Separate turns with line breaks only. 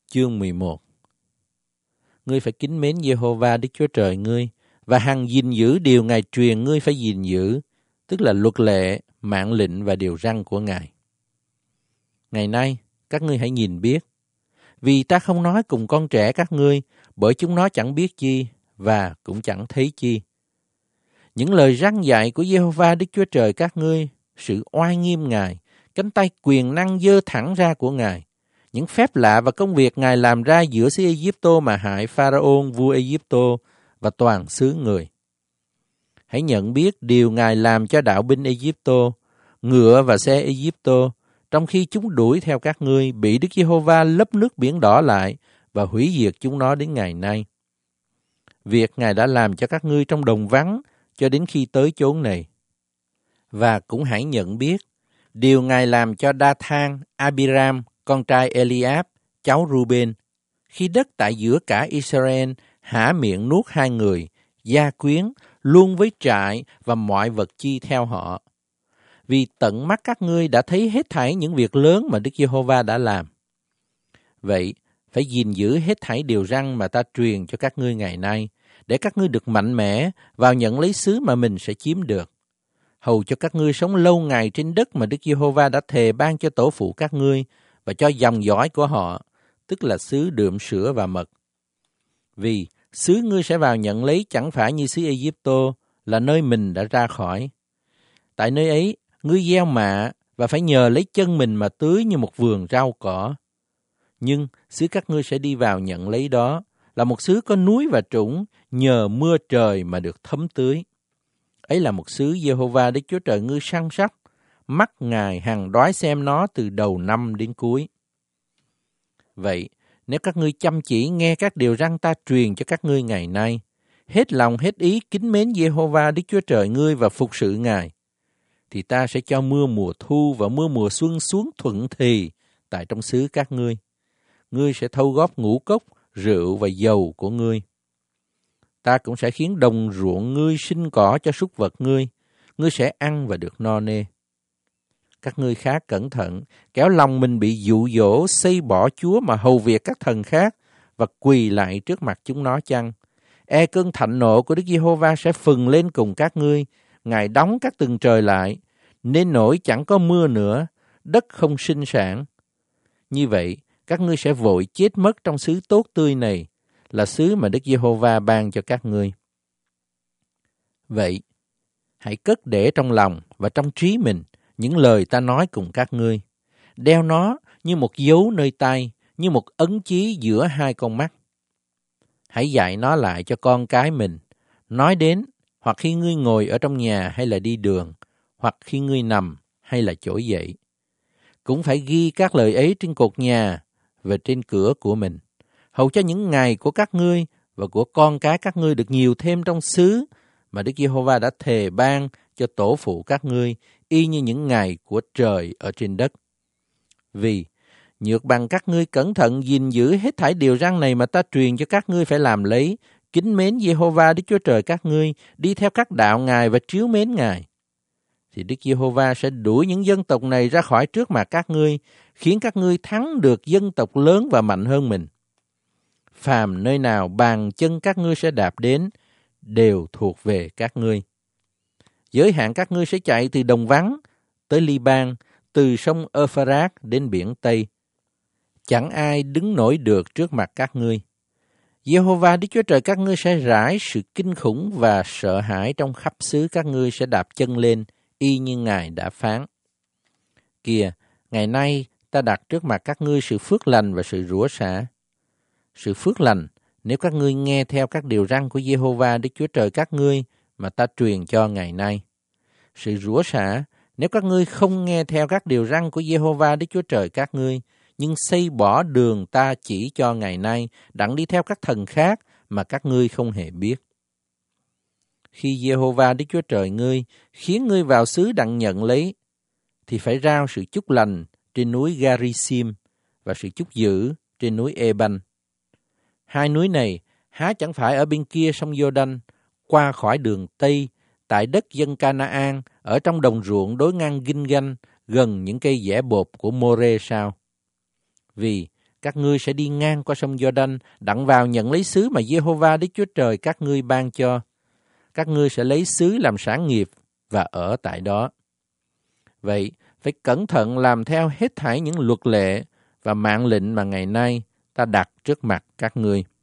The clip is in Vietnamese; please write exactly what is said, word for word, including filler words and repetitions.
Chương mười một. Ngươi phải kính mến Giê-hô-va Đức Chúa Trời ngươi và hằng gìn giữ điều Ngài truyền ngươi phải gìn giữ, tức là luật lệ, mạng lệnh và điều răn của Ngài. Ngày nay, các ngươi hãy nhìn biết, vì ta không nói cùng con trẻ các ngươi, bởi chúng nó chẳng biết chi và cũng chẳng thấy chi. Những lời răn dạy của Giê-hô-va Đức Chúa Trời các ngươi, sự oai nghiêm Ngài, cánh tay quyền năng giơ thẳng ra của Ngài, những phép lạ và công việc Ngài làm ra giữa xứ Ai-cập mà hại Pharaon vua Ai-cập và toàn xứ người. Hãy nhận biết điều Ngài làm cho đạo binh Ai-cập, ngựa và xe Ai-cập, trong khi chúng đuổi theo các ngươi, bị Đức Giê-hô-va lấp nước biển đỏ lại và hủy diệt chúng nó đến ngày nay. Việc Ngài đã làm cho các ngươi trong đồng vắng cho đến khi tới chốn này. Và cũng hãy nhận biết điều Ngài làm cho Đa-than, Abiram, con trai Eliab, cháu Ruben, khi đất tại giữa cả Israel há miệng nuốt hai người, gia quyến, luôn với trại và mọi vật chi theo họ. Vì tận mắt các ngươi đã thấy hết thảy những việc lớn mà Đức Giê-hô-va đã làm. Vậy, phải gìn giữ hết thảy điều răn mà ta truyền cho các ngươi ngày nay, để các ngươi được mạnh mẽ vào nhận lấy xứ mà mình sẽ chiếm được. Hầu cho các ngươi sống lâu ngày trên đất mà Đức Giê-hô-va đã thề ban cho tổ phụ các ngươi và cho dòng dõi của họ, tức là xứ đượm sữa và mật. Vì xứ ngươi sẽ vào nhận lấy chẳng phải như xứ Ai-cập là nơi mình đã ra khỏi. Tại nơi ấy, ngươi gieo mạ và phải nhờ lấy chân mình mà tưới như một vườn rau cỏ. Nhưng xứ các ngươi sẽ đi vào nhận lấy đó là một xứ có núi và trũng, nhờ mưa trời mà được thấm tưới. Ấy là một xứ Giê-hô-va Đức Chúa Trời ngươi săn sóc, mắt Ngài hằng đoái xem nó từ đầu năm đến cuối. Vậy, nếu các ngươi chăm chỉ nghe các điều răn ta truyền cho các ngươi ngày nay, hết lòng hết ý kính mến Giê-hô-va Đức Chúa Trời ngươi và phục sự Ngài, thì ta sẽ cho mưa mùa thu và mưa mùa xuân xuống thuận thì tại trong xứ các ngươi. Ngươi sẽ thâu góp ngũ cốc, rượu và dầu của ngươi. Ta cũng sẽ khiến đồng ruộng ngươi sinh cỏ cho súc vật ngươi, ngươi sẽ ăn và được no nê. Các ngươi khá cẩn thận, kéo lòng mình bị dụ dỗ xây bỏ Chúa mà hầu việc các thần khác và quỳ lại trước mặt chúng nó chăng? E cơn thạnh nộ của Đức Giê-hô-va sẽ phừng lên cùng các ngươi, Ngài đóng các tầng trời lại, nên nổi chẳng có mưa nữa, đất không sinh sản. Như vậy, các ngươi sẽ vội chết mất trong xứ tốt tươi này, là xứ mà Đức Giê-hô-va ban cho các ngươi. Vậy, hãy cất để trong lòng và trong trí mình những lời ta nói cùng các ngươi. Đeo nó như một dấu nơi tay, như một ấn chí giữa hai con mắt. Hãy dạy nó lại cho con cái mình, nói đến hoặc khi ngươi ngồi ở trong nhà hay là đi đường, hoặc khi ngươi nằm hay là trỗi dậy. Cũng phải ghi các lời ấy trên cột nhà và trên cửa của mình, hầu cho những ngày của các ngươi và của con cái các ngươi được nhiều thêm trong xứ mà Đức Giê-hô-va đã thề ban cho tổ phụ các ngươi, y như những ngày của trời ở trên đất. Vì nhược bằng các ngươi cẩn thận gìn giữ hết thảy điều răn này mà ta truyền cho các ngươi phải làm lấy, kính mến Giê-hô-va Đức Chúa Trời các ngươi, đi theo các đạo Ngài và trìu mến Ngài, thì Đức Giê-hô-va sẽ đuổi những dân tộc này ra khỏi trước mặt các ngươi, khiến các ngươi thắng được dân tộc lớn và mạnh hơn mình. Phàm nơi nào bàn chân các ngươi sẽ đạp đến, đều thuộc về các ngươi. Giới hạn các ngươi sẽ chạy từ đồng vắng tới Li-ban, từ sông Ơ-phơ-rát đến biển Tây. Chẳng ai đứng nổi được trước mặt các ngươi. Giê-hô-va Đức Chúa Trời các ngươi sẽ rải sự kinh khủng và sợ hãi trong khắp xứ các ngươi sẽ đạp chân lên, y như Ngài đã phán. Kìa, ngày nay ta đặt trước mặt các ngươi sự phước lành và sự rủa xả. Sự phước lành, nếu các ngươi nghe theo các điều răn của Giê-hô-va Đức Chúa Trời các ngươi mà ta truyền cho ngày nay. Sự rủa xả, nếu các ngươi không nghe theo các điều răn của Giê-hô-va Đức Chúa Trời các ngươi, nhưng xây bỏ đường ta chỉ cho ngày nay, đặng đi theo các thần khác mà các ngươi không hề biết. Khi Giê-hô-va Đức Chúa Trời ngươi khiến ngươi vào xứ đặng nhận lấy, thì phải rao sự chúc lành trên núi Ga-ri-sim và sự chúc dữ trên núi E-banh. Hai núi này há chẳng phải ở bên kia sông Giô-đanh, qua khỏi đường Tây, tại đất dân Ca-na-an, ở trong đồng ruộng đối ngang Ginh-ganh, gần những cây dẻ bột của Mô-rê sao? Vì các ngươi sẽ đi ngang qua sông Giô-đanh, đặng vào nhận lấy xứ mà Giê-hô-va Đức Chúa Trời các ngươi ban cho. Các ngươi sẽ lấy xứ làm sản nghiệp và ở tại đó. Vậy, phải cẩn thận làm theo hết thảy những luật lệ và mạng lệnh mà ngày nay ta đặt trước mặt các ngươi.